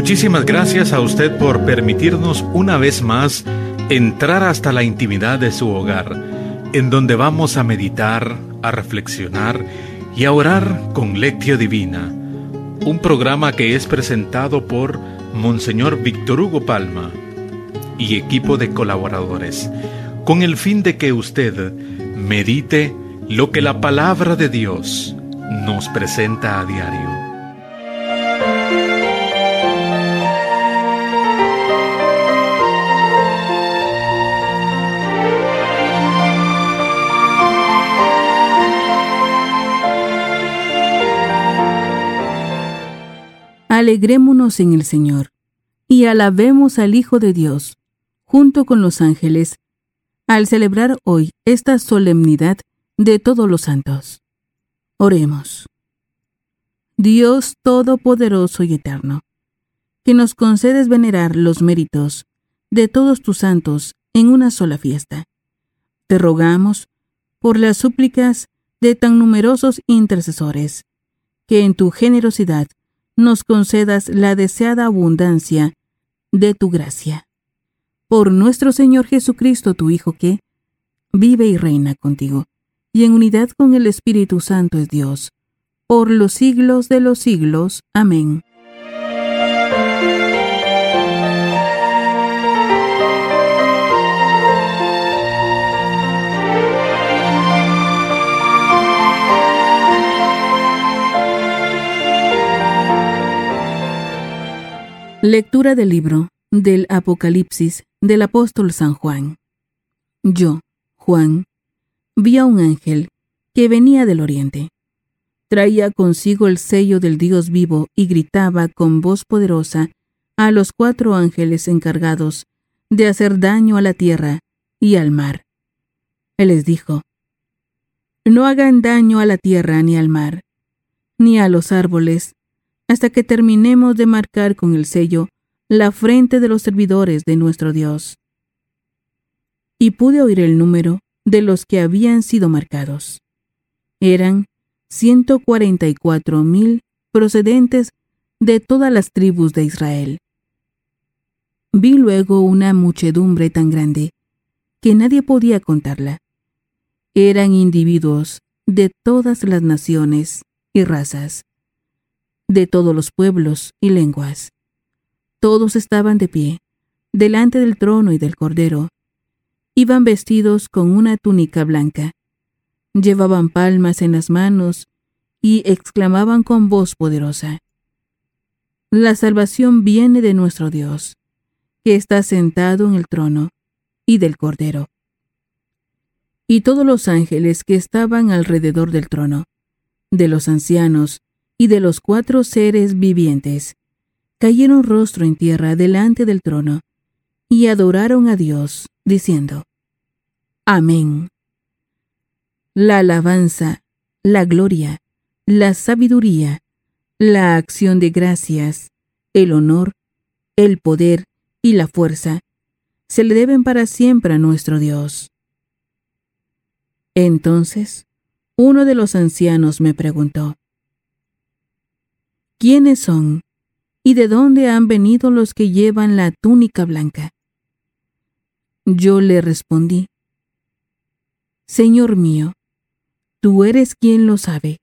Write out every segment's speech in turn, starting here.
Muchísimas gracias a usted por permitirnos una vez más entrar hasta la intimidad de su hogar, en donde vamos a meditar, a reflexionar y a orar con Lectio Divina, un programa que es presentado por Monseñor Víctor Hugo Palma y equipo de colaboradores, con el fin de que usted medite lo que la palabra de Dios nos presenta a diario. Alegrémonos en el Señor, y alabemos al Hijo de Dios, junto con los ángeles, al celebrar hoy esta solemnidad de todos los santos. Oremos. Dios Todopoderoso y Eterno, que nos concedes venerar los méritos de todos tus santos en una sola fiesta, te rogamos, por las súplicas de tan numerosos intercesores, que en tu generosidad nos concedas la deseada abundancia de tu gracia. Por nuestro Señor Jesucristo, tu Hijo, que vive y reina contigo, y en unidad con el Espíritu Santo es Dios, por los siglos de los siglos. Amén. Lectura del libro del Apocalipsis del apóstol San Juan. Yo, Juan, vi a un ángel que venía del oriente. Traía consigo el sello del Dios vivo y gritaba con voz poderosa a los 4 ángeles encargados de hacer daño a la tierra y al mar. Él les dijo: no hagan daño a la tierra ni al mar, ni a los árboles, hasta que terminemos de marcar con el sello la frente de los servidores de nuestro Dios. Y pude oír el número de los que habían sido marcados. Eran 144,000 procedentes de todas las tribus de Israel. Vi luego una muchedumbre tan grande que nadie podía contarla. Eran individuos de todas las naciones y razas, de todos los pueblos y lenguas. Todos estaban de pie, delante del trono y del Cordero. Iban vestidos con una túnica blanca. Llevaban palmas en las manos y exclamaban con voz poderosa: la salvación viene de nuestro Dios, que está sentado en el trono, y del Cordero. Y todos los ángeles que estaban alrededor del trono, de los ancianos y de los 4 seres vivientes, cayeron rostro en tierra delante del trono y adoraron a Dios, diciendo: Amén. La alabanza, la gloria, la sabiduría, la acción de gracias, el honor, el poder y la fuerza se le deben para siempre a nuestro Dios. Entonces, uno de los ancianos me preguntó: ¿quiénes son y de dónde han venido los que llevan la túnica blanca? Yo le respondí: Señor mío, tú eres quien lo sabe.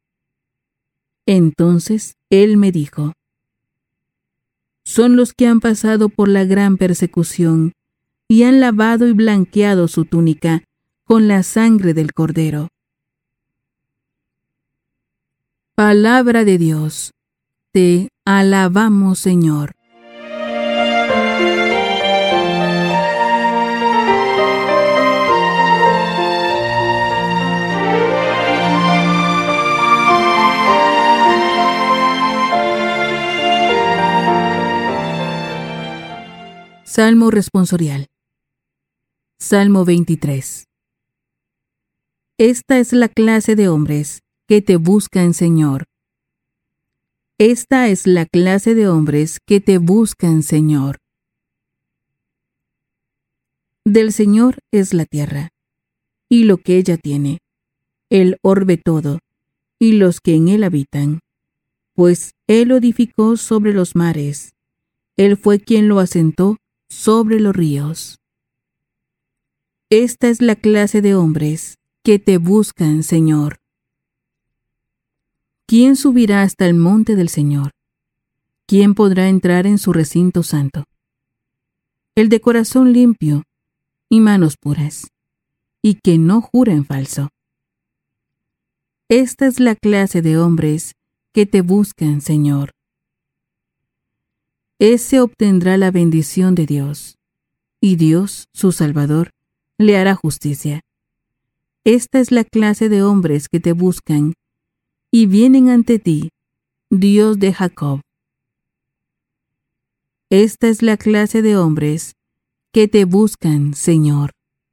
Entonces él me dijo: son los que han pasado por la gran persecución y han lavado y blanqueado su túnica con la sangre del Cordero. Palabra de Dios. Te alabamos, Señor. Salmo responsorial. Salmo 23. Esta es la clase de hombres que te buscan, Señor. Esta es la clase de hombres que te buscan, Señor. Del Señor es la tierra, y lo que ella tiene, el orbe todo, y los que en él habitan, pues él lo edificó sobre los mares, Él fue quien lo asentó sobre los ríos. Esta es la clase de hombres que te buscan, Señor. ¿Quién subirá hasta el monte del Señor? ¿Quién podrá entrar en su recinto santo? El de corazón limpio y manos puras, y que no jura en falso. Esta es la clase de hombres que te buscan, Señor. Ese obtendrá la bendición de Dios, y Dios, su Salvador, le hará justicia. Esta es la clase de hombres que te buscan, y vienen ante ti, Dios de Jacob. Esta es la clase de hombres que te buscan, Señor.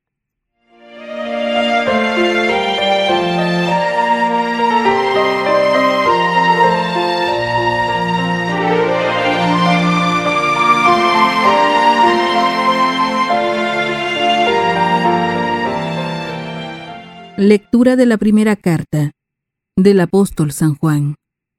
Lectura de la primera carta del apóstol San Juan.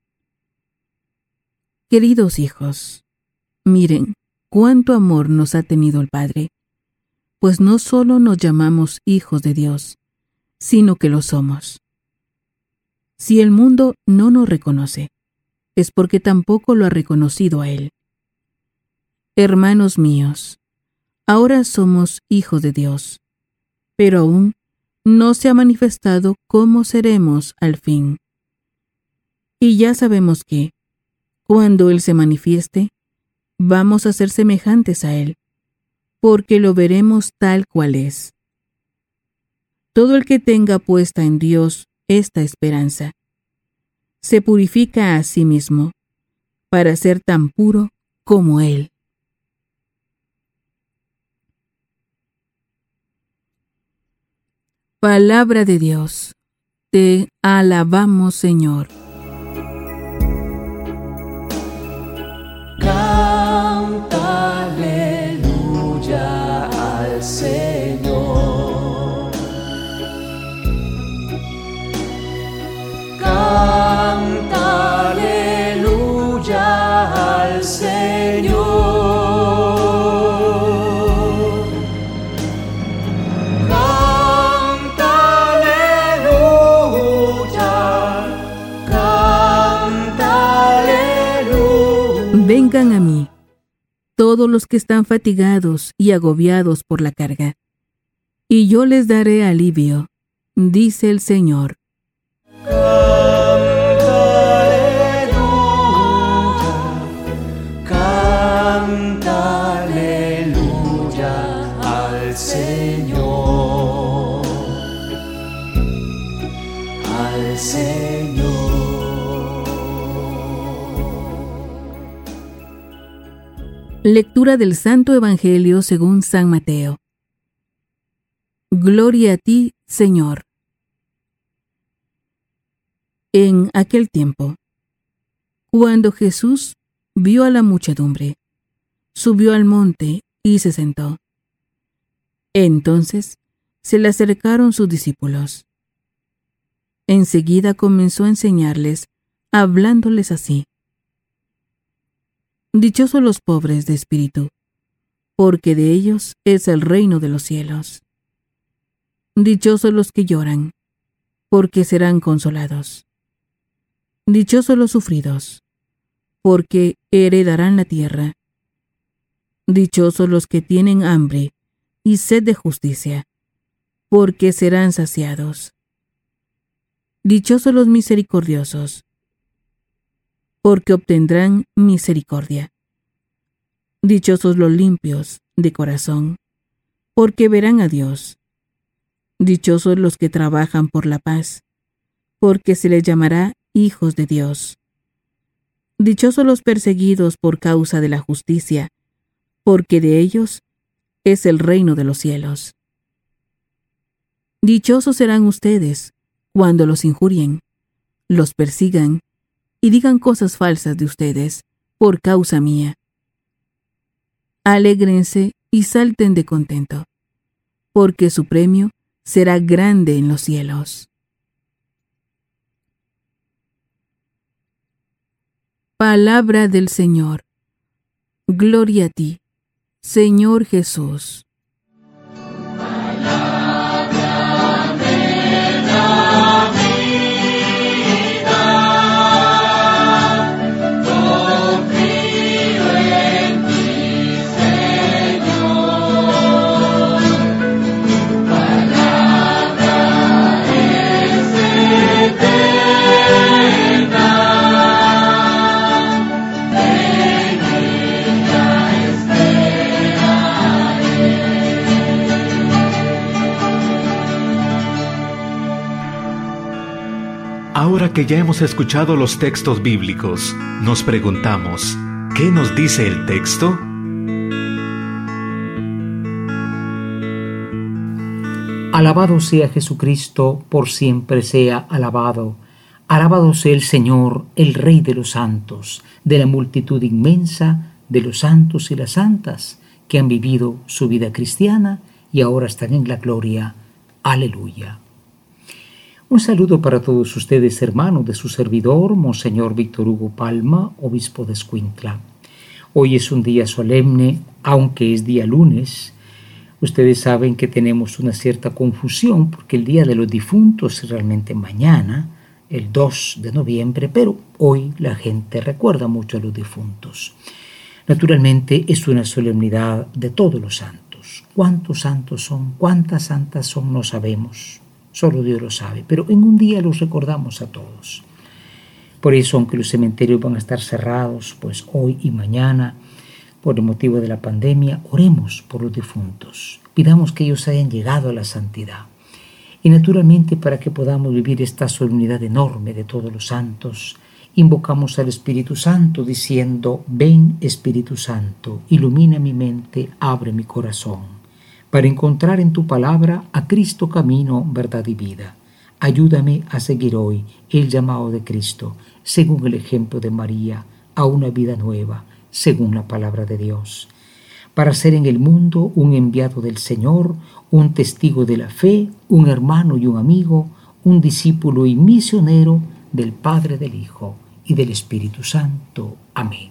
Queridos hijos, miren cuánto amor nos ha tenido el Padre, pues no solo nos llamamos hijos de Dios, sino que lo somos. Si el mundo no nos reconoce, es porque tampoco lo ha reconocido a Él. Hermanos míos, ahora somos hijos de Dios, pero aún no se ha manifestado cómo seremos al fin. Y ya sabemos que, cuando Él se manifieste, vamos a ser semejantes a Él, porque lo veremos tal cual es. Todo el que tenga puesta en Dios esta esperanza, se purifica a sí mismo, para ser tan puro como Él. Palabra de Dios. Te alabamos, Señor. Canta aleluya al Señor. Canta aleluya al Señor. Vengan a mí, todos los que están fatigados y agobiados por la carga, y yo les daré alivio, dice el Señor. Canta aleluya al Señor, al Señor. Lectura del Santo Evangelio según San Mateo. Gloria a ti, Señor. En aquel tiempo, cuando Jesús vio a la muchedumbre, subió al monte y se sentó. Entonces se le acercaron sus discípulos. Enseguida comenzó a enseñarles, hablándoles así: Dichosos los pobres de espíritu, porque de ellos es el reino de los cielos. Dichosos los que lloran, porque serán consolados. Dichosos los sufridos, porque heredarán la tierra. Dichosos los que tienen hambre y sed de justicia, porque serán saciados. Dichosos los misericordiosos, porque obtendrán misericordia. Dichosos los limpios de corazón, porque verán a Dios. Dichosos los que trabajan por la paz, porque se les llamará hijos de Dios. Dichosos los perseguidos por causa de la justicia, porque de ellos es el reino de los cielos. Dichosos serán ustedes cuando los injurien, los persigan y digan cosas falsas de ustedes por causa mía. Alégrense y salten de contento, porque su premio será grande en los cielos. Palabra del Señor. Gloria a ti, Señor Jesús. Ahora que ya hemos escuchado los textos bíblicos, nos preguntamos, ¿qué nos dice el texto? Alabado sea Jesucristo, por siempre sea alabado. Alabado sea el Señor, el Rey de los santos, de la multitud inmensa de los santos y las santas que han vivido su vida cristiana y ahora están en la gloria. Aleluya. Un saludo para todos ustedes, hermanos, de su servidor, Monseñor Víctor Hugo Palma, obispo de Escuintla. Hoy es un día solemne, aunque es día lunes. Ustedes saben que tenemos una cierta confusión porque el Día de los Difuntos es realmente mañana, el 2 de noviembre, pero hoy la gente recuerda mucho a los difuntos. Naturalmente es una solemnidad de todos los santos. ¿Cuántos santos son? ¿Cuántas santas son? No sabemos. Solo Dios lo sabe, pero en un día los recordamos a todos. Por eso, aunque los cementerios van a estar cerrados, pues hoy y mañana, por el motivo de la pandemia, oremos por los difuntos. Pidamos que ellos hayan llegado a la santidad. Y naturalmente, para que podamos vivir esta solemnidad enorme de todos los santos, invocamos al Espíritu Santo diciendo: ven Espíritu Santo, ilumina mi mente, abre mi corazón, para encontrar en tu palabra a Cristo camino, verdad y vida. Ayúdame a seguir hoy el llamado de Cristo, según el ejemplo de María, a una vida nueva, según la palabra de Dios, para ser en el mundo un enviado del Señor, un testigo de la fe, un hermano y un amigo, un discípulo y misionero del Padre, del Hijo y del Espíritu Santo. Amén.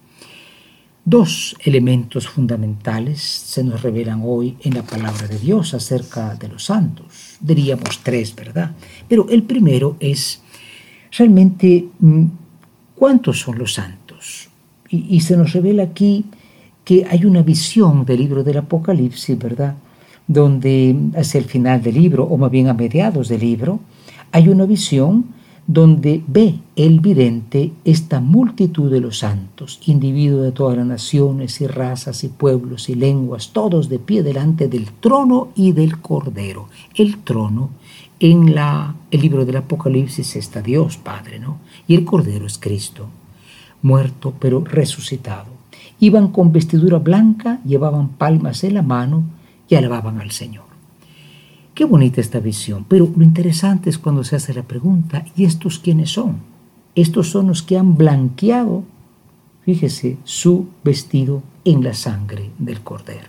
Dos elementos fundamentales se nos revelan hoy en la palabra de Dios acerca de los santos. Diríamos tres, ¿verdad? Pero el primero es realmente ¿cuántos son los santos? Y se nos revela aquí que hay una visión del libro del Apocalipsis, ¿verdad? Donde hacia el final del libro, o más bien a mediados del libro, hay una visión donde ve el vidente esta multitud de los santos, individuos de todas las naciones y razas y pueblos y lenguas, todos de pie delante del trono y del Cordero. El trono, en el libro del Apocalipsis está Dios Padre, ¿no? Y el Cordero es Cristo, muerto pero resucitado. Iban con vestidura blanca, llevaban palmas en la mano y alababan al Señor. Qué bonita esta visión, pero lo interesante es cuando se hace la pregunta: ¿y estos quiénes son? Estos son los que han blanqueado, fíjese, su vestido en la sangre del Cordero.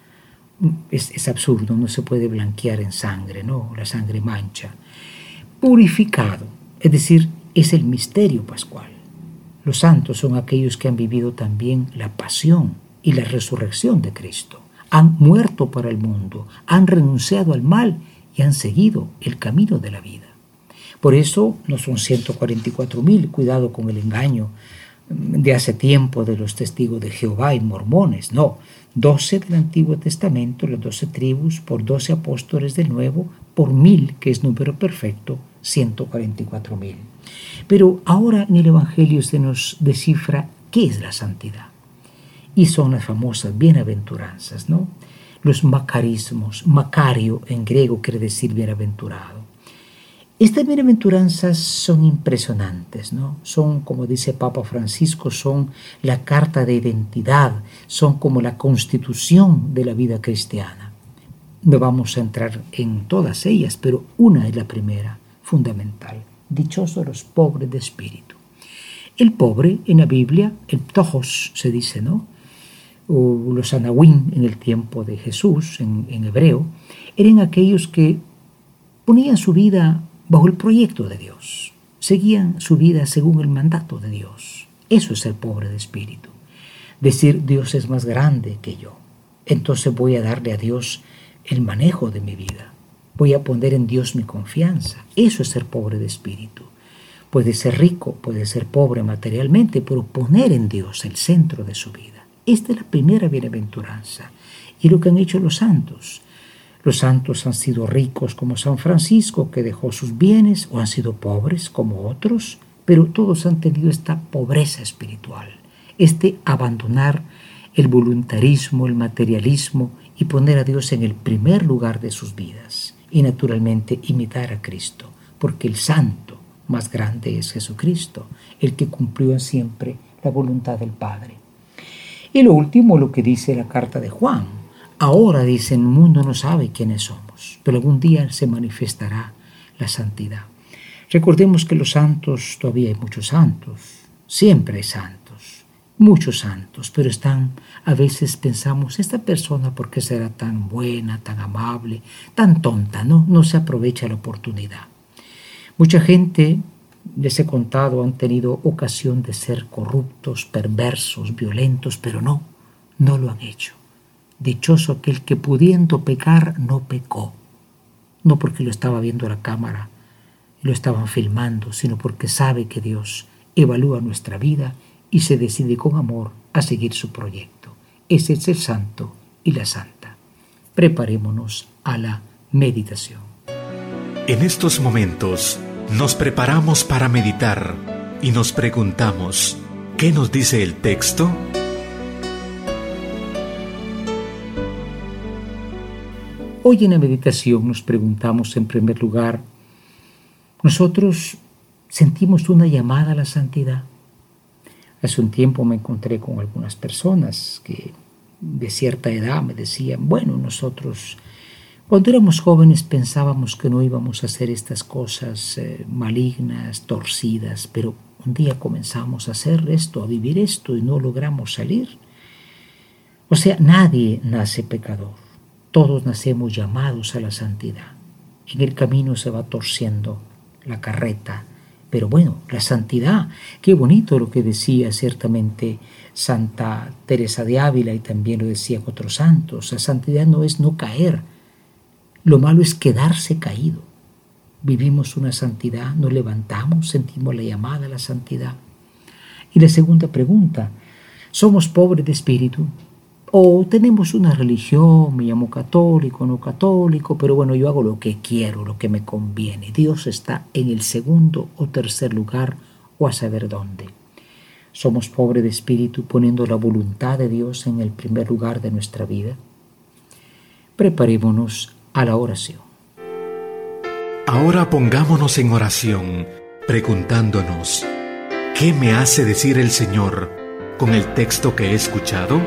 Es absurdo, no se puede blanquear en sangre, ¿no? La sangre mancha. Purificado, es decir, es el misterio pascual. Los santos son aquellos que han vivido también la pasión y la resurrección de Cristo. Han muerto para el mundo, han renunciado al mal y han seguido el camino de la vida. Por eso no son 144,000, cuidado con el engaño de hace tiempo de los testigos de Jehová y mormones, no. 12 del Antiguo Testamento, las 12 tribus, por 12 apóstoles del Nuevo, por 1,000, que es número perfecto, 144,000. Pero ahora en el Evangelio se nos descifra qué es la santidad. Y son las famosas bienaventuranzas, ¿no? Los macarismos. Macario en griego quiere decir bienaventurado. Estas bienaventuranzas son impresionantes, ¿no? Son, como dice Papa Francisco, son la carta de identidad, son como la constitución de la vida cristiana. No vamos a entrar en todas ellas, pero una es la primera, fundamental. Dichosos los pobres de espíritu. El pobre en la Biblia, el ptojos se dice, ¿no? O los anahuim en el tiempo de Jesús, en hebreo, eran aquellos que ponían su vida bajo el proyecto de Dios, seguían su vida según el mandato de Dios. Eso es el pobre de espíritu. Decir, Dios es más grande que yo. Entonces voy a darle a Dios el manejo de mi vida. Voy a poner en Dios mi confianza. Eso es ser pobre de espíritu. Puede ser rico, puede ser pobre materialmente, pero poner en Dios el centro de su vida. Esta es la primera bienaventuranza. Y lo que han hecho los santos. Los santos han sido ricos como San Francisco, que dejó sus bienes, o han sido pobres como otros, pero todos han tenido esta pobreza espiritual, este abandonar el voluntarismo, el materialismo y poner a Dios en el primer lugar de sus vidas y naturalmente imitar a Cristo, porque el santo más grande es Jesucristo, el que cumplió siempre la voluntad del Padre. Y lo último, lo que dice la carta de Juan. Ahora, dice, el mundo no sabe quiénes somos, pero algún día se manifestará la santidad. Recordemos que los santos, todavía hay muchos santos, siempre hay santos, muchos santos, pero a veces pensamos, esta persona, ¿por qué será tan buena, tan amable, tan tonta? No se aprovecha la oportunidad. Mucha gente, les he contado, han tenido ocasión de ser corruptos, perversos, violentos, pero no lo han hecho. Dichoso aquel que pudiendo pecar no pecó, no porque lo estaba viendo a la cámara, lo estaban filmando, sino porque sabe que Dios evalúa nuestra vida y se decide con amor a seguir su proyecto. Ese es el santo y la santa. Preparémonos a la meditación. En estos momentos nos preparamos para meditar y nos preguntamos, ¿qué nos dice el texto? Hoy en la meditación nos preguntamos en primer lugar, ¿nosotros sentimos una llamada a la santidad? Hace un tiempo me encontré con algunas personas que de cierta edad me decían, bueno, nosotros cuando éramos jóvenes pensábamos que no íbamos a hacer estas cosas malignas, torcidas, pero un día comenzamos a hacer esto, a vivir esto y no logramos salir. O sea, nadie nace pecador. Todos nacemos llamados a la santidad. En el camino se va torciendo la carreta. Pero bueno, la santidad, qué bonito lo que decía ciertamente Santa Teresa de Ávila y también lo decían otros santos. La santidad no es no caer. Lo malo es quedarse caído. Vivimos una santidad, nos levantamos, sentimos la llamada a la santidad. Y la segunda pregunta, ¿somos pobres de espíritu? O tenemos una religión, me llamo católico, no católico, pero bueno, yo hago lo que quiero, lo que me conviene. Dios está en el segundo o tercer lugar o a saber dónde. Somos pobres de espíritu poniendo la voluntad de Dios en el primer lugar de nuestra vida. Preparémonos a la oración. Ahora pongámonos en oración, preguntándonos, ¿qué me hace decir el Señor con el texto que he escuchado?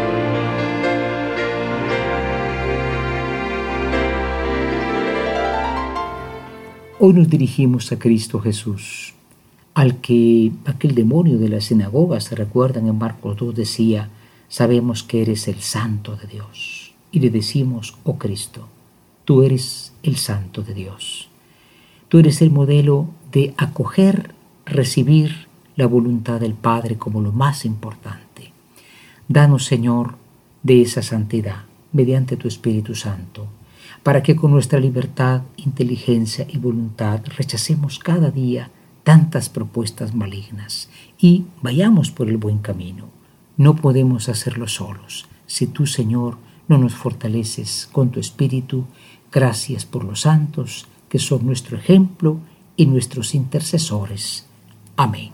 Hoy nos dirigimos a Cristo Jesús, al que aquel demonio de la sinagoga, se recuerdan en Marcos 2, decía, sabemos que eres el santo de Dios. Y le decimos, oh Cristo, tú eres el santo de Dios. Tú eres el modelo de acoger, recibir la voluntad del Padre como lo más importante. Danos, Señor, de esa santidad, mediante tu Espíritu Santo, para que con nuestra libertad, inteligencia y voluntad rechacemos cada día tantas propuestas malignas y vayamos por el buen camino. No podemos hacerlo solos. Si tú, Señor, no nos fortaleces con tu Espíritu, gracias por los santos, que son nuestro ejemplo y nuestros intercesores. Amén.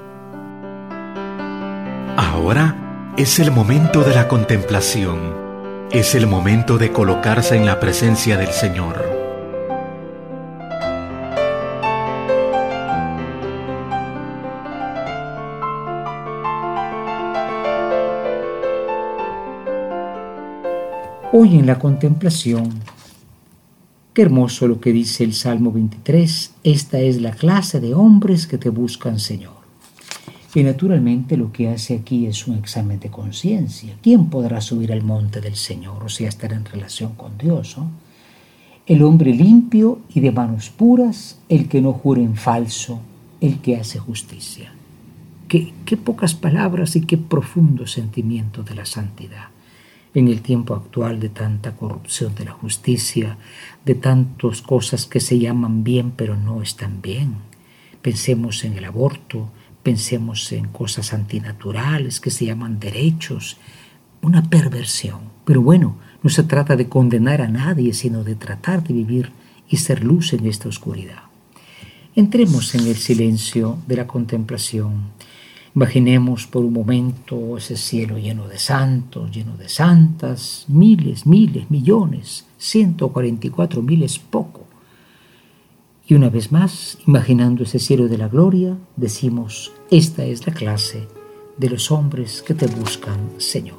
Ahora es el momento de la contemplación. Es el momento de colocarse en la presencia del Señor. Hoy en la contemplación, qué hermoso lo que dice el Salmo 23, esta es la clase de hombres que te buscan, Señor. Y naturalmente lo que hace aquí es un examen de conciencia. ¿Quién podrá subir al monte del Señor? O sea, estar en relación con Dios, ¿no? El hombre limpio y de manos puras, el que no jura en falso, el que hace justicia. Qué pocas palabras y qué profundo sentimiento de la santidad. En el tiempo actual de tanta corrupción de la justicia, de tantas cosas que se llaman bien pero no están bien. Pensemos en el aborto, pensemos en cosas antinaturales que se llaman derechos, una perversión. Pero bueno, no se trata de condenar a nadie, sino de tratar de vivir y ser luz en esta oscuridad. Entremos en el silencio de la contemplación. Imaginemos por un momento ese cielo lleno de santos, lleno de santas, miles, millones, 144.000 es poco. Y una vez más, imaginando ese cielo de la gloria, decimos, esta es la clase de los hombres que te buscan, Señor.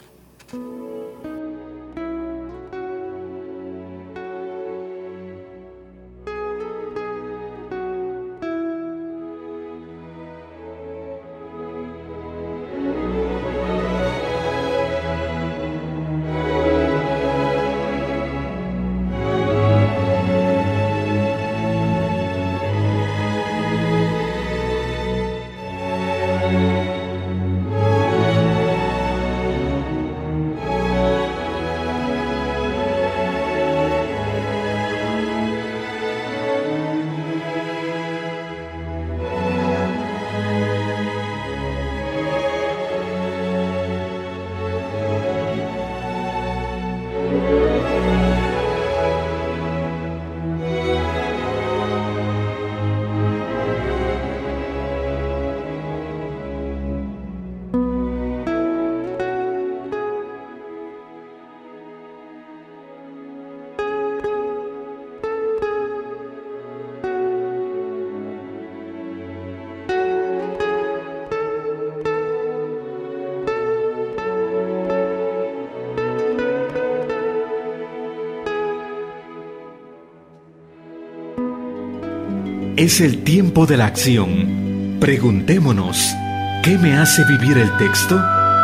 Es el tiempo de la acción. Preguntémonos, ¿qué me hace vivir el texto?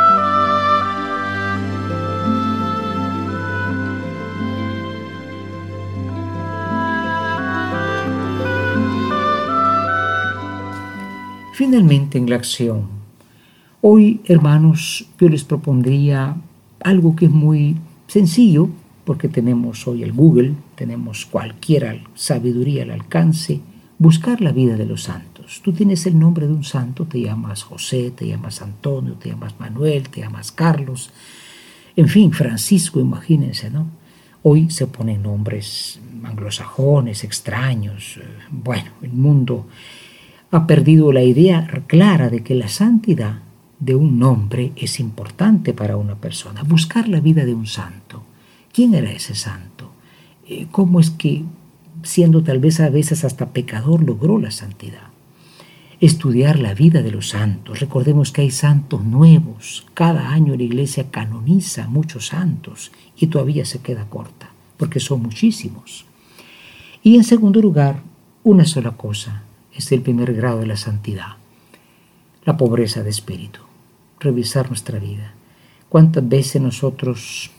Finalmente, en la acción. Hoy, hermanos, yo les propondría algo que es muy sencillo, porque tenemos hoy el Google, tenemos cualquier sabiduría al alcance. Buscar la vida de los santos. Tú tienes el nombre de un santo, te llamas José, te llamas Antonio, te llamas Manuel, te llamas Carlos, en fin, Francisco, imagínense, ¿no? Hoy se ponen nombres anglosajones, extraños. Bueno, el mundo ha perdido la idea clara de que la santidad de un nombre es importante para una persona. Buscar la vida de un santo. ¿Quién era ese santo? ¿Cómo es que, siendo tal vez a veces hasta pecador, logró la santidad? Estudiar la vida de los santos. Recordemos que hay santos nuevos. Cada año la Iglesia canoniza muchos santos y todavía se queda corta, porque son muchísimos. Y en segundo lugar, una sola cosa es el primer grado de la santidad: la pobreza de espíritu. Revisar nuestra vida. ¿Cuántas veces nosotros,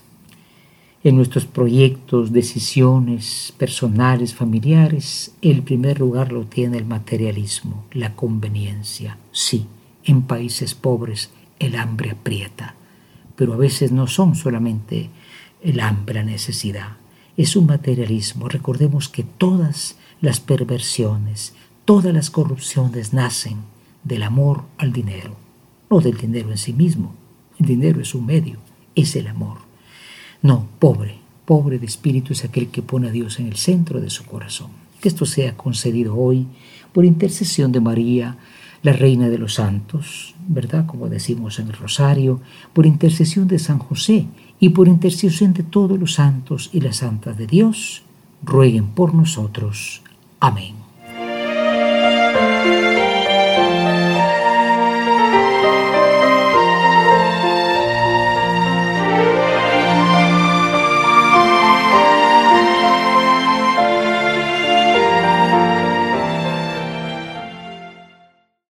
en nuestros proyectos, decisiones personales, familiares, el primer lugar lo tiene el materialismo, la conveniencia? Sí, en países pobres el hambre aprieta, pero a veces no son solamente el hambre, la necesidad, es un materialismo. Recordemos que todas las perversiones, todas las corrupciones nacen del amor al dinero, no del dinero en sí mismo. El dinero es un medio, es el amor. No, pobre de espíritu es aquel que pone a Dios en el centro de su corazón. Que esto sea concedido hoy por intercesión de María, la Reina de los Santos, ¿verdad? Como decimos en el Rosario, por intercesión de San José y por intercesión de todos los santos y las santas de Dios, rueguen por nosotros. Amén.